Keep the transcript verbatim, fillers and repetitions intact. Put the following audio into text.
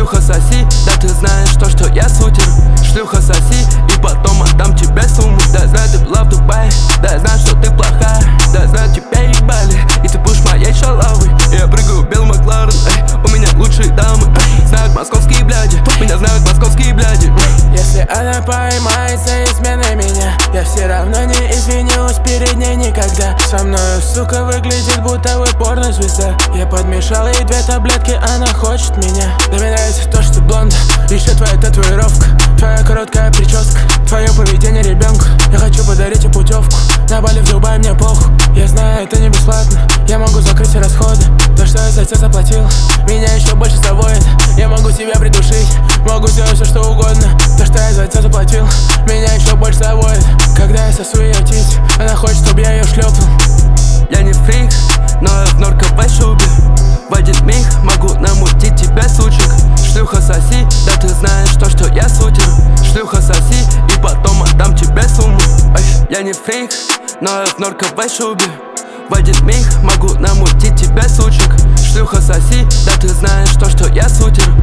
Шлюха соси, да ты знаешь то, что я сутер. Шлюха соси, и потом отдам тебе сумму. Да знаю, ты была в Дубае, да знаю, что ты плохая. Да знаю, тебя ебали, и ты будешь моей шалавой. Я прыгаю в белый Макларен, эй, у меня лучшие дамы, эй. Знают московские бляди, меня знают московские бляди. Если она поймается изменой меня, я все равно не извинюсь перед ней никогда. Со мною, сука, выглядит будто вы порнозвезда. Я подмешал ей две таблетки, она хочет меня. Да мне нравится то, что ты блонда, еще твоя татуировка, твоя короткая прическа, твое поведение ребенку. Я хочу подарить ей путевку на Бали, в Дубай, мне похуй. Я знаю, это не бесплатно, я могу закрыть все расходы. То, что я за тебя заплатил, меня еще больше заводит. Я могу тебя придушить, могу сделать все, что угодно. То, что я за тебя заплатил, меня еще больше заводит. Когда я сосу ее тить, она хочет, чтобы я ее шлепнул. Я не фрик, но я в норковой шубе. В один миг могу намутить тебя, сучек. Шлюха соси, да ты знаешь то, что я сутер. Шлюха соси, и потом отдам тебе сумму. Эй, я не фрик, но я в норковой шубе. В один миг могу намутить тебя, сучек. Шлюха соси, да ты знаешь то, что я сутер.